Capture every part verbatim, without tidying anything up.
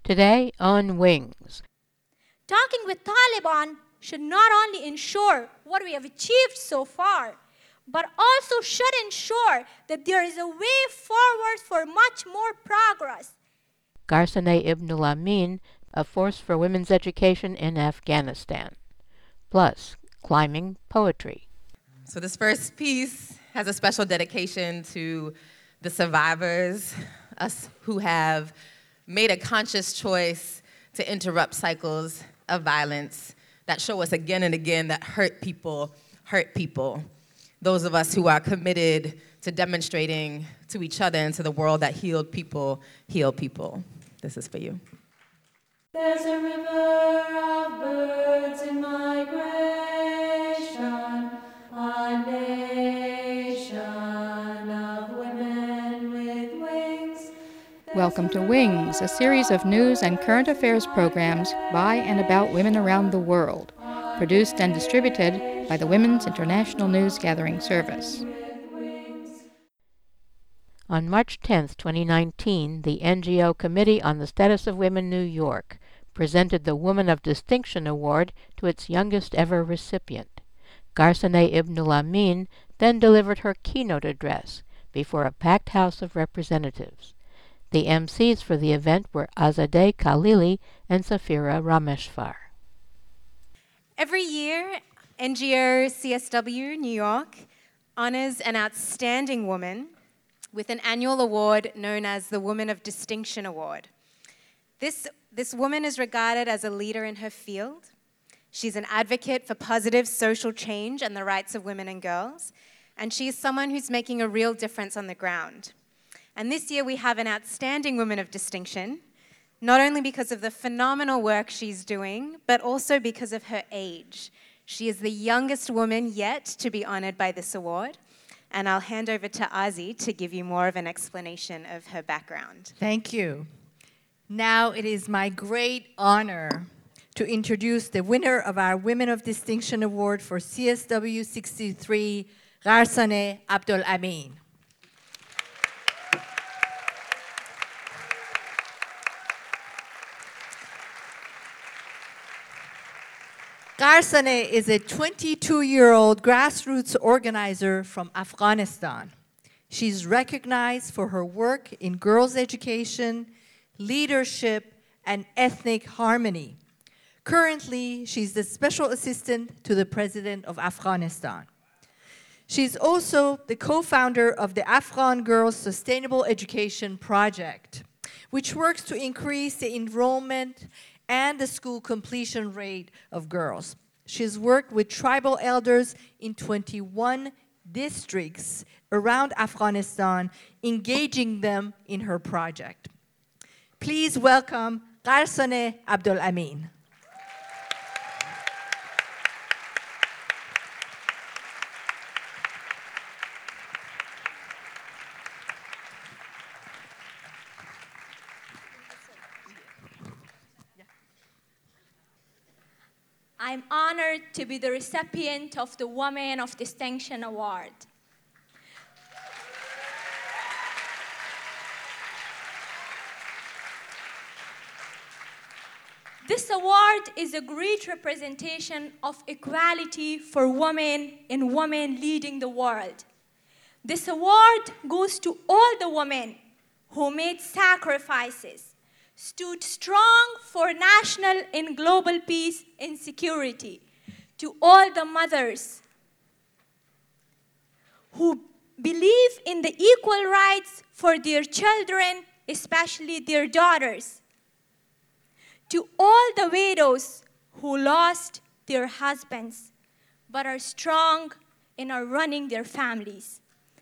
Today on Wings. Talking with Taliban should not only ensure what we have achieved so far, but also should ensure that there is a way forward for much more progress. Garsaneh Ibnul Amin, a force for women's education in Afghanistan. Plus, climbing poetry. So this first piece has a special dedication to the survivors, us who have made a conscious choice to interrupt cycles of violence that show us again and again that hurt people hurt people. Those of us who are committed to demonstrating to each other and to the world that healed people heal people. This is for you. There's a river of birds in migration, a nation of women with wings. Welcome to Wings, a series of news and current affairs programs by and about women around the world, produced and distributed by the Women's International News Gathering Service. On March tenth, twenty nineteen, the N G O Committee on the Status of Women New York presented the Woman of Distinction Award to its youngest ever recipient. Garsaneh Ibnul Amin then delivered her keynote address before a packed House of Representatives. The M Cs for the event were Azadeh Khalili and Safira Rameshwar. Every year, N G O C S W New York honors an outstanding woman with an annual award known as the Woman of Distinction Award. This, this woman is regarded as a leader in her field. She's an advocate for positive social change and the rights of women and girls, and she is someone who's making a real difference on the ground. And this year we have an outstanding woman of distinction, not only because of the phenomenal work she's doing, but also because of her age. She is the youngest woman yet to be honored by this award, and I'll hand over to Azi to give you more of an explanation of her background. Thank you. Now it is my great honor to introduce the winner of our Women of Distinction Award for C S W sixty-three, Garsaneh Abdul Amin. Garsaneh is a twenty-two-year-old grassroots organizer from Afghanistan. She's recognized for her work in girls' education, leadership, and ethnic harmony. Currently, she's the special assistant to the president of Afghanistan. She's also the co-founder of the Afghan Girls Sustainable Education Project, which works to increase the enrollment and the school completion rate of girls. She's worked with tribal elders in twenty-one districts around Afghanistan, engaging them in her project. Please welcome Garsaneh Abdul Amin. I'm honored to be the recipient of the Woman of Distinction Award. This award is a great representation of equality for women and women leading the world. This award goes to all the women who made sacrifices, stood strong for national and global peace and security, to all the mothers who believe in the equal rights for their children, especially their daughters, to all the widows who lost their husbands but are strong and are running their families.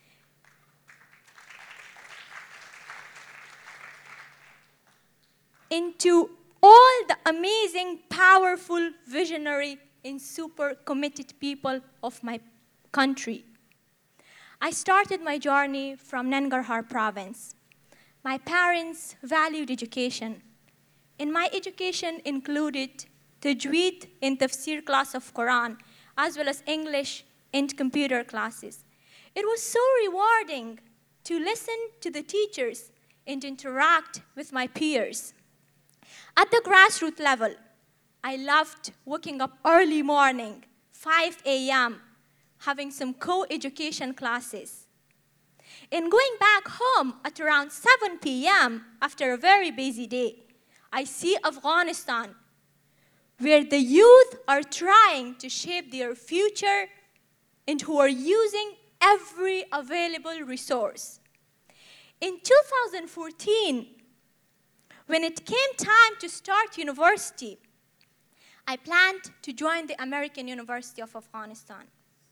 And to all the amazing, powerful, visionary, and super committed people of my country. I started my journey from Nangarhar province. My parents valued education, and my education included Tajweed and Tafsir class of Quran, as well as English and computer classes. It was so rewarding to listen to the teachers and interact with my peers. At the grassroots level, I loved waking up early morning, five A M, having some co-education classes. And going back home at around seven P M after a very busy day, I see Afghanistan, where the youth are trying to shape their future and who are using every available resource. In two thousand fourteen, when it came time to start university, I planned to join the American University of Afghanistan.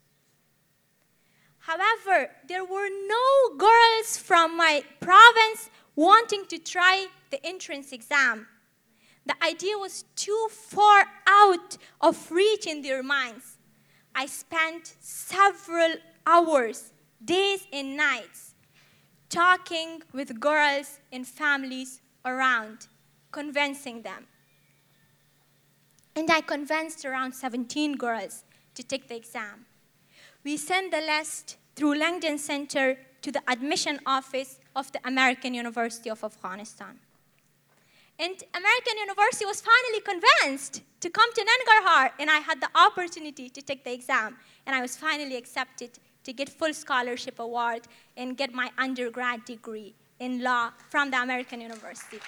However, there were no girls from my province wanting to try the entrance exam. The idea was too far out of reach in their minds. I spent several hours, days and nights, talking with girls and families around, convincing them. And I convinced around seventeen girls to take the exam. We sent the list through Langdon Center to the admission office of the American University of Afghanistan. And American University was finally convinced to come to Nangarhar, and I had the opportunity to take the exam, and I was finally accepted to get full scholarship award and get my undergrad degree in law from the American University.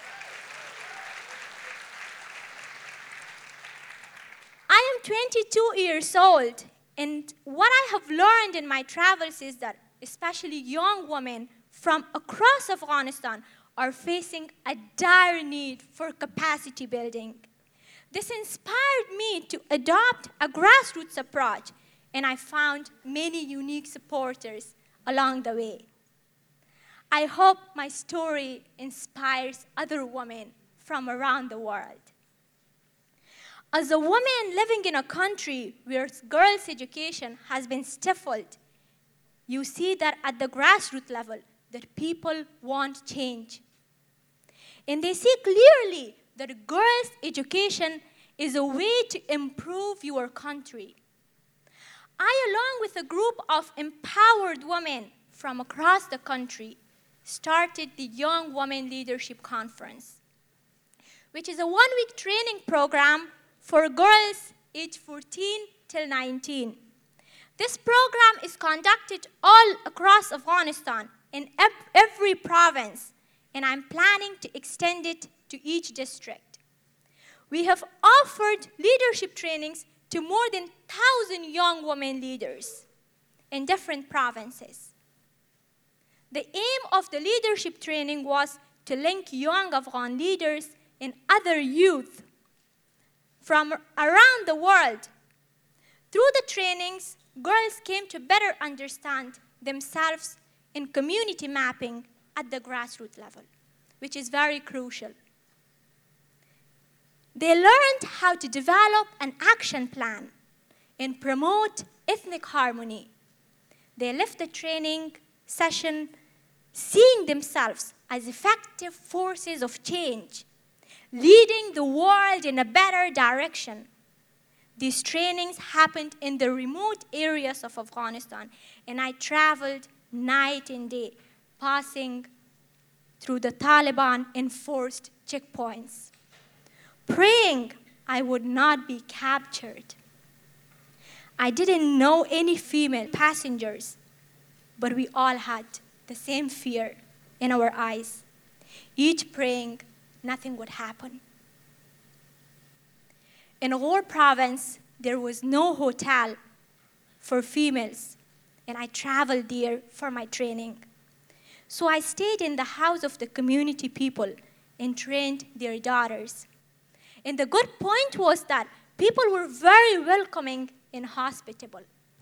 I am twenty-two years old, and what I have learned in my travels is that especially young women from across Afghanistan are facing a dire need for capacity building. This inspired me to adopt a grassroots approach, and I found many unique supporters along the way. I hope my story inspires other women from around the world. As a woman living in a country where girls' education has been stifled, you see that at the grassroots level, that people want change. And they see clearly that girls' education is a way to improve your country. I, along with a group of empowered women from across the country, started the Young Women Leadership Conference, which is a one-week training program for girls aged fourteen till nineteen. This program is conducted all across Afghanistan in every province, and I'm planning to extend it to each district. We have offered leadership trainings to more than one thousand young women leaders in different provinces. The aim of the leadership training was to link young Afghan leaders and other youth from around the world. Through the trainings, girls came to better understand themselves in community mapping at the grassroots level, which is very crucial. They learned how to develop an action plan and promote ethnic harmony. They left the training session seeing themselves as effective forces of change, leading the world in a better direction. These trainings happened in the remote areas of Afghanistan, and I traveled night and day, passing through the Taliban-enforced checkpoints, praying I would not be captured. I didn't know any female passengers, but we all had the same fear in our eyes, each praying nothing would happen. In Ghor province, there was no hotel for females, and I traveled there for my training. So I stayed in the house of the community people and trained their daughters. And the good point was that people were very welcoming and hospitable.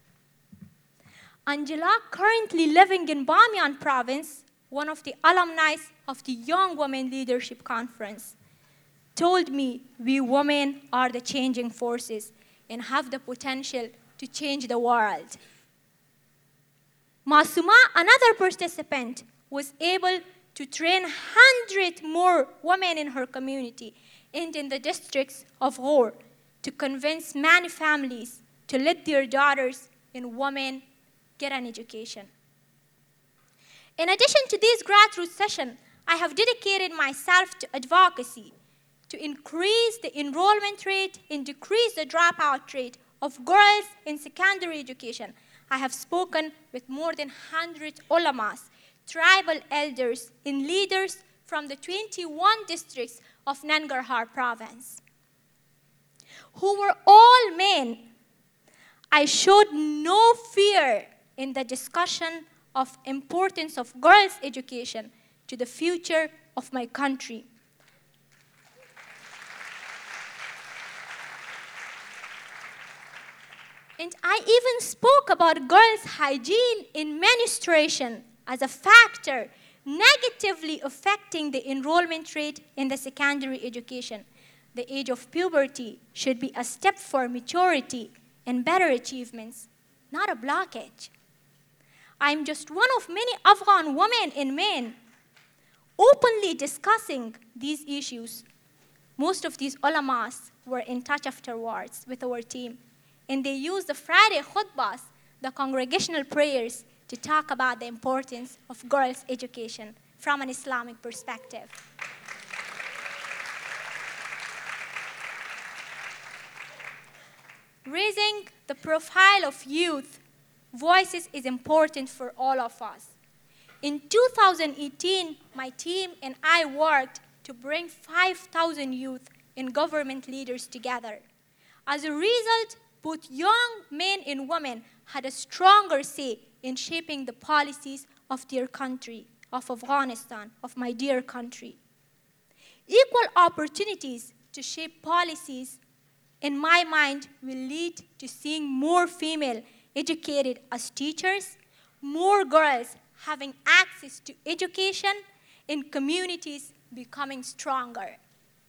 Angela, currently living in Bamyan province, one of the alumni of the Young Women Leadership Conference, told me we women are the changing forces and have the potential to change the world. Masuma, another participant, was able to train one hundred more women in her community and in the districts of Ghor to convince many families to let their daughters and women get an education. In addition to these grassroots sessions, I have dedicated myself to advocacy, to increase the enrollment rate and decrease the dropout rate of girls in secondary education. I have spoken with more than one hundred ulamas, tribal elders, and leaders from the twenty-one districts of Nangarhar province, who were all men. I showed no fear in the discussion of importance of girls' education to the future of my country. And I even spoke about girls' hygiene in menstruation as a factor negatively affecting the enrollment rate in the secondary education. The age of puberty should be a step for maturity and better achievements, not a blockage. I'm just one of many Afghan women and men openly discussing these issues. Most of these ulamas were in touch afterwards with our team, and they used the Friday khutbahs, the congregational prayers, to talk about the importance of girls' education from an Islamic perspective. Raising the profile of youth voices is important for all of us. In two thousand eighteen, my team and I worked to bring five thousand youth and government leaders together. As a result, both young men and women had a stronger say in shaping the policies of their country, of Afghanistan, of my dear country. Equal opportunities to shape policies, in my mind, will lead to seeing more female educated as teachers, more girls having access to education, and communities becoming stronger.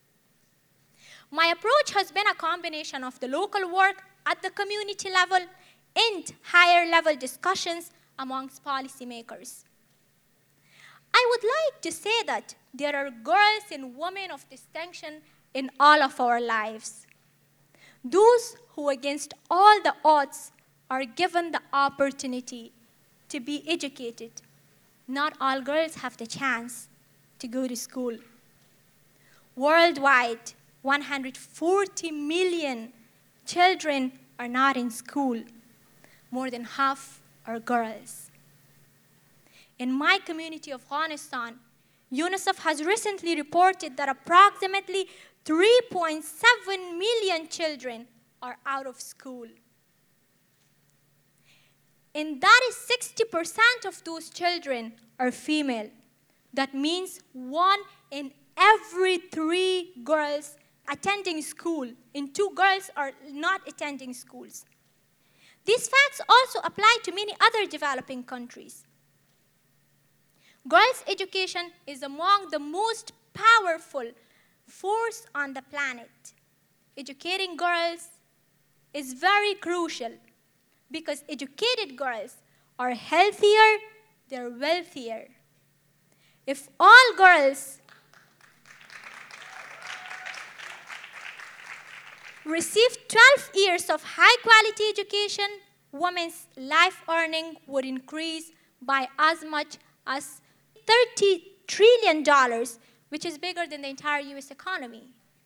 My approach has been a combination of the local work at the community level and higher level discussions amongst policymakers. I would like to say that there are girls and women of distinction in all of our lives. Those who, against all the odds, are given the opportunity to be educated. Not all girls have the chance to go to school. Worldwide, one hundred forty million children are not in school. More than half are girls. In my community of Afghanistan, UNICEF has recently reported that approximately three point seven million children are out of school. And that is sixty percent of those children are female. That means one in every three girls attending school, and two girls are not attending schools. These facts also apply to many other developing countries. Girls' education is among the most powerful force on the planet. Educating girls is very crucial because educated girls are healthier, they're wealthier. If all girls receive twelve years of high-quality education, women's life earning would increase by as much as thirty trillion dollars, which is bigger than the entire U S economy.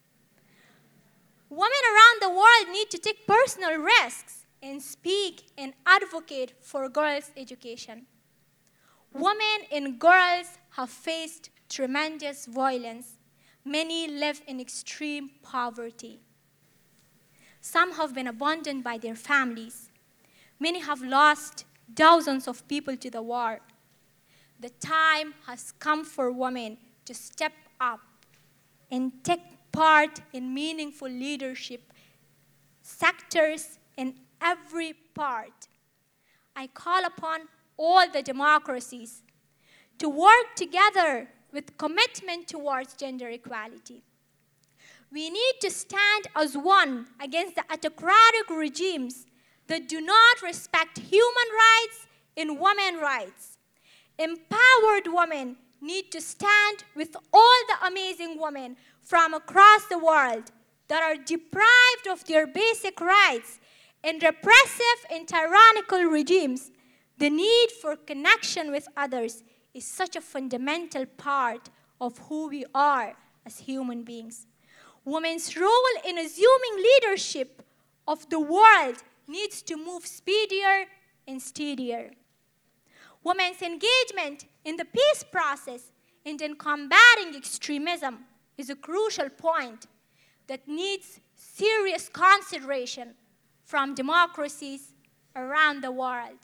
Women around the world need to take personal risks and speak and advocate for girls' education. Women and girls have faced tremendous violence. Many live in extreme poverty. Some have been abandoned by their families. Many have lost thousands of people to the war. The time has come for women to step up and take part in meaningful leadership sectors in every part. I call upon all the democracies to work together with commitment towards gender equality. We need to stand as one against the autocratic regimes that do not respect human rights and women's rights. Empowered women need to stand with all the amazing women from across the world that are deprived of their basic rights in repressive and tyrannical regimes. The need for connection with others is such a fundamental part of who we are as human beings. Women's role in assuming leadership of the world needs to move speedier and steadier. Women's engagement in the peace process and in combating extremism is a crucial point that needs serious consideration from democracies around the world.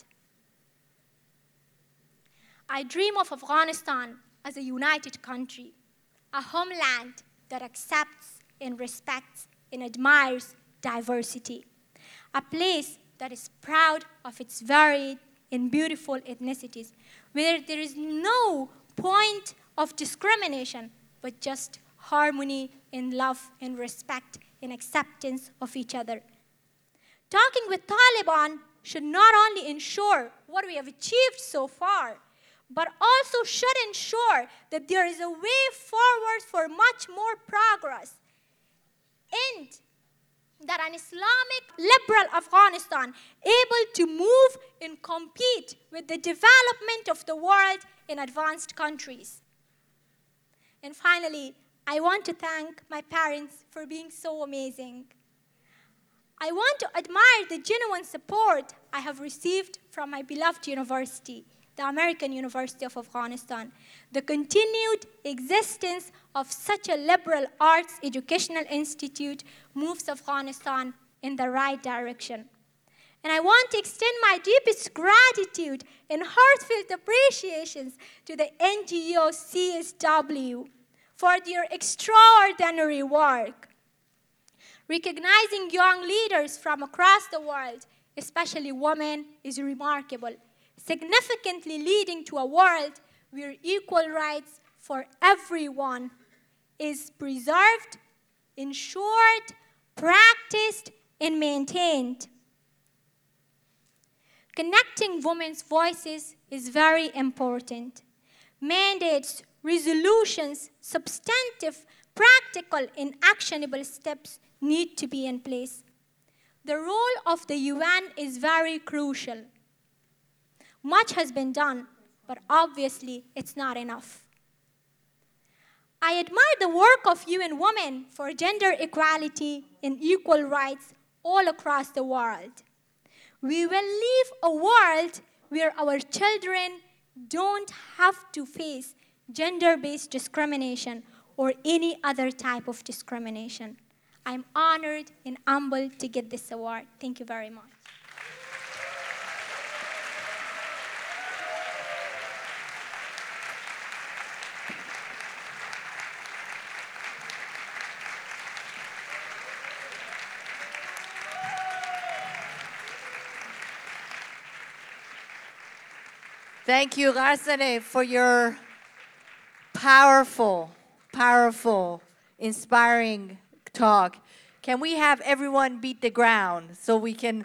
I dream of Afghanistan as a united country, a homeland that accepts and respects and admires diversity, a place that is proud of its varied and beautiful ethnicities, where there is no point of discrimination, but just harmony and love and respect and acceptance of each other. Talking with Taliban should not only ensure what we have achieved so far, but also should ensure that there is a way forward for much more progress, and that an Islamic liberal Afghanistan able to move and compete with the development of the world in advanced countries. And finally, I want to thank my parents for being so amazing. I want to admire the genuine support I have received from my beloved university, the American University of Afghanistan. The continued existence of such a liberal arts educational institute moves Afghanistan in the right direction. And I want to extend my deepest gratitude and heartfelt appreciations to the N G O C S W for their extraordinary work. Recognizing young leaders from across the world, especially women, is remarkable, significantly leading to a world where equal rights for everyone is preserved, ensured, practiced, and maintained. Connecting women's voices is very important. Mandates, resolutions, substantive, practical, and actionable steps need to be in place. The role of the U N is very crucial. Much has been done, but obviously it's not enough. I admire the work of U N Women for gender equality and equal rights all across the world. We will leave a world where our children don't have to face gender-based discrimination or any other type of discrimination. I'm honored and humbled to get this award. Thank you very much. Thank you, Gharsane, for your powerful, powerful, inspiring talk. Can we have everyone beat the ground so we can...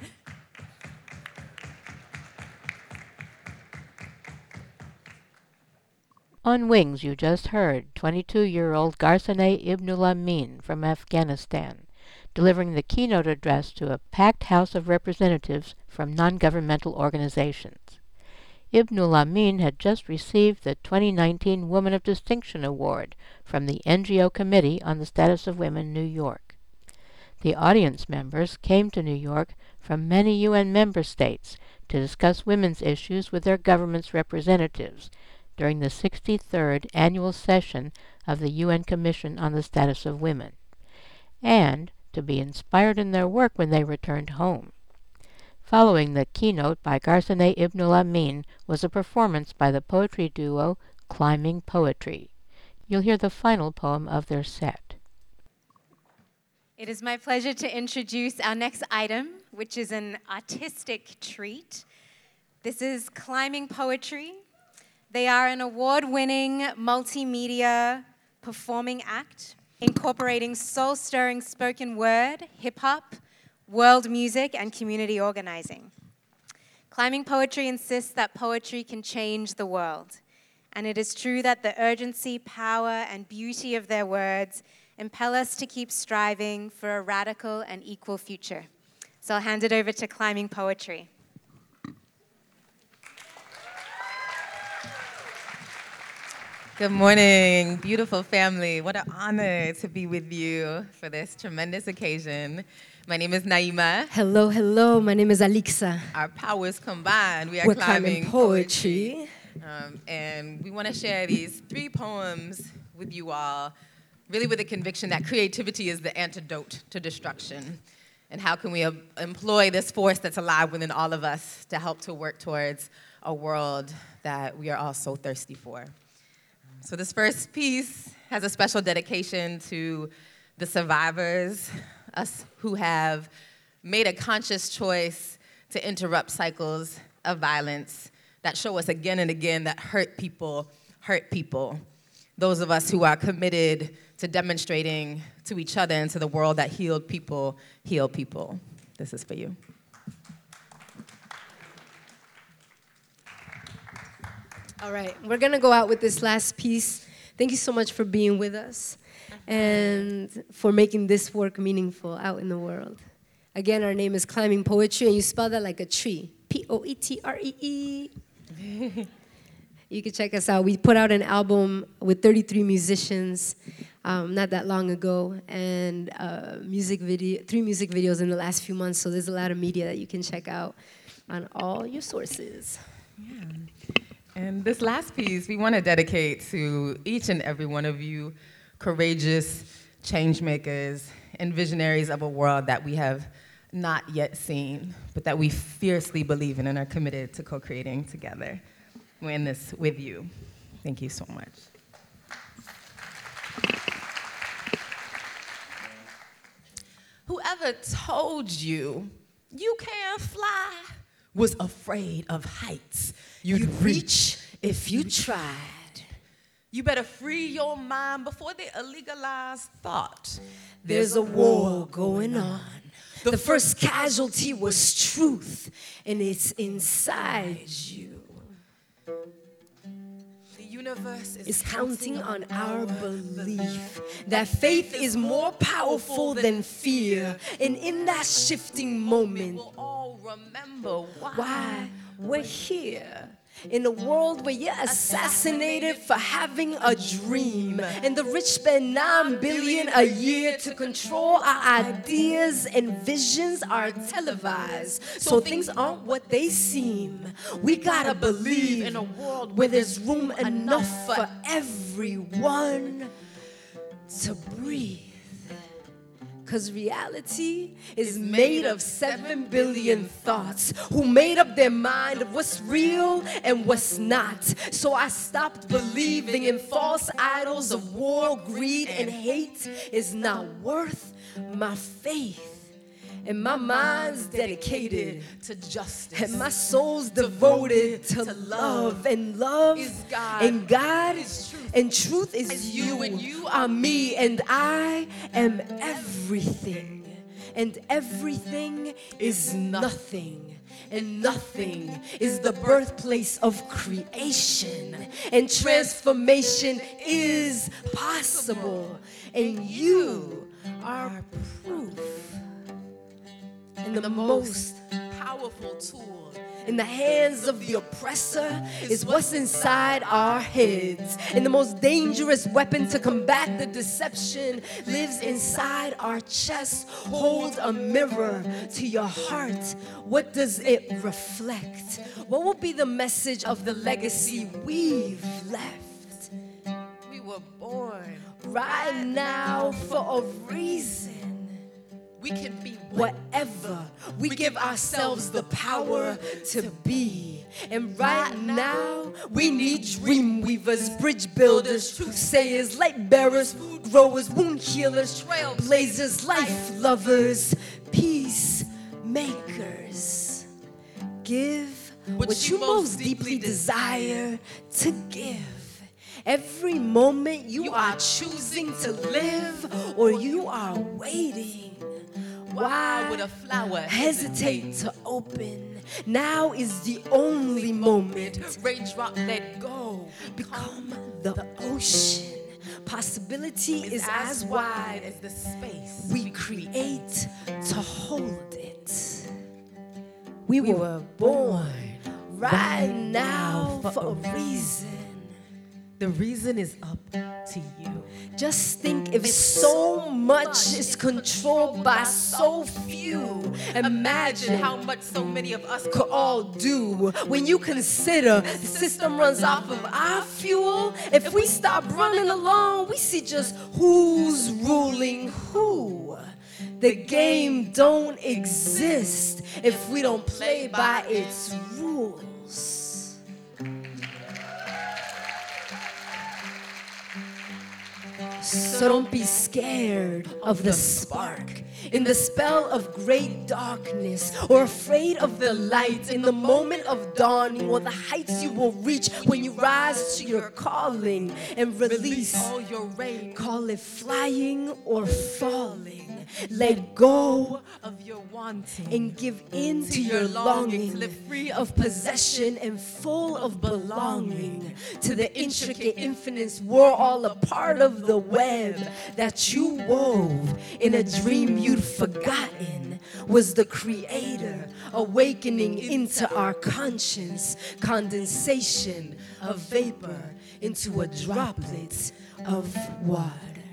On Wings, you just heard twenty-two-year-old Gharsane Ibnullah Min from Afghanistan, delivering the keynote address to a packed House of Representatives from non-governmental organizations. Ibnullah Min had just received the twenty nineteen Woman of Distinction Award from the N G O Committee on the Status of Women, New York. The audience members came to New York from many U N member states to discuss women's issues with their government's representatives during the sixty-third annual session of the U N Commission on the Status of Women, and to be inspired in their work when they returned home. Following the keynote by Gharsane Ibnullah Min was a performance by the poetry duo Climbing Poetry. You'll hear the final poem of their set. It is my pleasure to introduce our next item, which is an artistic treat. This is Climbing Poetry. They are an award-winning multimedia performing act incorporating soul-stirring spoken word, hip-hop, world music, and community organizing. Climbing Poetry insists that poetry can change the world, and it is true that the urgency, power, and beauty of their words impel us to keep striving for a radical and equal future. So I'll hand it over to Climbing Poetry. Good morning, beautiful family. What an honor to be with you for this tremendous occasion. My name is Naima. Hello, hello. My name is Alixa. Our powers combined, we are We're climbing, climbing poetry. Um, and we want to share these three poems with you all, really with the conviction that creativity is the antidote to destruction. And how can we uh, employ this force that's alive within all of us to help to work towards a world that we are all so thirsty for. So this first piece has a special dedication to the survivors, us who have made a conscious choice to interrupt cycles of violence that show us again and again that hurt people hurt people. Those of us who are committed to demonstrating to each other and to the world that healed people heal people. This is for you. All right, we're gonna go out with this last piece. Thank you so much for being with us and for making this work meaningful out in the world. Again, our name is Climbing Poetry, and you spell that like a tree. P O E T R E E. You can check us out. We put out an album with thirty-three musicians um, not that long ago, and uh, music video, three music videos in the last few months, so there's a lot of media that you can check out on all your sources. Yeah. And this last piece we want to dedicate to each and every one of you courageous change makers and visionaries of a world that we have not yet seen, but that we fiercely believe in and are committed to co-creating together. We're in this with you. Thank you so much. Whoever told you you can't fly was afraid of heights. You'd reach if you tried. You better free your mind before they illegalize thought. There's a war going on. The first casualty was truth, and it's inside you. The universe is, Is counting on our belief that faith is more powerful than fear. And in that shifting moment, we'll all remember why, why we're here. In a world where you're assassinated for having a dream, and the rich spend nine billion a year to control our ideas, and visions are televised, so things aren't what they seem. We gotta believe in a world where there's room enough for everyone to breathe. Because reality is made of seven billion thoughts who made up their mind of what's real and what's not. So I stopped believing in false idols of war, greed, and hate is not worth my faith. And my mind's dedicated to justice. And my soul's devoted to love. And love is God. And God is truth. And truth is And you. you. And you are me. And I am everything. And everything is nothing. And nothing is the birthplace of creation. And transformation is possible. And you are proof. And the most powerful tool in the hands of the oppressor is what's inside our heads. And the most dangerous weapon to combat the deception lives inside our chest. Hold a mirror to your heart. What does it reflect? What will be the message of the legacy we've left? We were born Right now for a reason. We can be Whatever, we give ourselves the power to be. And right now, we need dream weavers, bridge builders, truth sayers, light bearers, food growers, wound healers, trailblazers, life lovers, peace makers. Give what you most deeply desire to give. Every moment you are choosing to live, or you are waiting. Why would a flower hesitate to open? Now is the only moment. Raindrop, let go. Become the ocean. Possibility is as wide as the space we create to hold it. We were born right now for a reason. The reason is up to you. Just think if so much is controlled by so few. Imagine how much so many of us could all do. When you consider the system runs off of our fuel, if we stop running along, we see just who's ruling who. The game don't exist if we don't play by its rules. So don't be scared of the spark in the spell of great darkness, or afraid of the light in the moment of dawning, or the heights you will reach when you rise to your calling and release all your rage. Call it flying or falling. Let go of your wanting and give in to your longing. Live free of possession and full of belonging to the intricate infinites. We're all a part of the web that you wove in a dream you'd forgotten was the creator awakening into our conscience. Condensation of vapor into a droplet of water.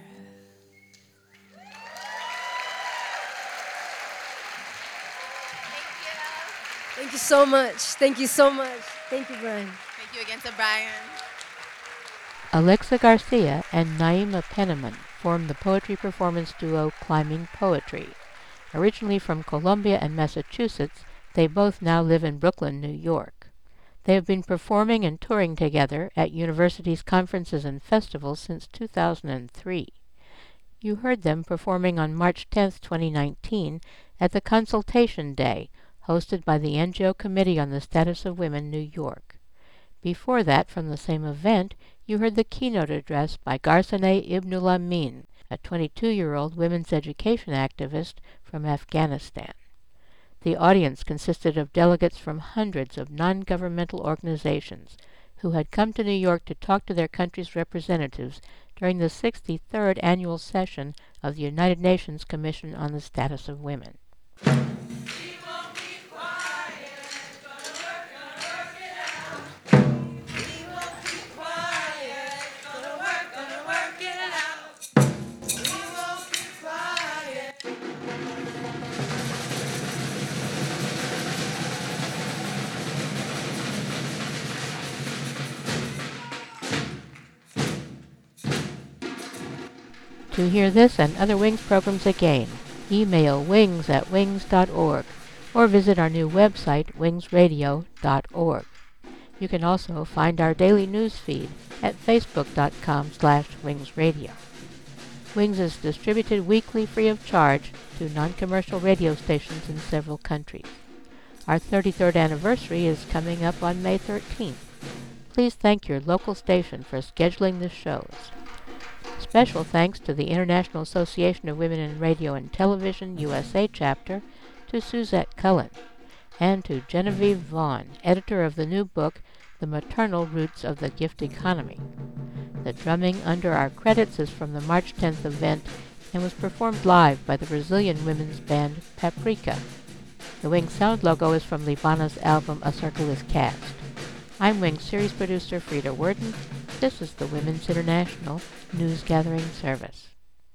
Thank you so much. Thank you so much. Thank you, Brian. Thank you again to Brian. Alexa Garcia and Naima Penniman formed the poetry performance duo Climbing Poetry. Originally from Columbia and Massachusetts, they both now live in Brooklyn, New York. They have been performing and touring together at universities, conferences, and festivals since two thousand three. You heard them performing on March tenth, twenty nineteen, at the Consultation Day, hosted by the N G O Committee on the Status of Women, New York. Before that, from the same event, you heard the keynote address by Garsaneh Ibnul Amin, a twenty-two-year-old women's education activist from Afghanistan. The audience consisted of delegates from hundreds of non-governmental organizations who had come to New York to talk to their country's representatives during the sixty-third annual session of the United Nations Commission on the Status of Women. To hear this and other Wings programs again, email wings at wings dot org or visit our new website, wings radio dot org. You can also find our daily news feed at facebook dot com slash wings radio. Wings is distributed weekly free of charge to non-commercial radio stations in several countries. Our thirty-third anniversary is coming up on May thirteenth. Please thank your local station for scheduling the shows. Special thanks to the International Association of Women in Radio and Television U S A chapter, to Suzette Cullen, and to Genevieve Vaughn, editor of the new book, The Maternal Roots of the Gift Economy. The drumming under our credits is from the March tenth event and was performed live by the Brazilian women's band Paprika. The Wings sound logo is from Libana's album A Circle is Cast. I'm Wings series producer Frida Worden. This is the Women's International News Gathering Service.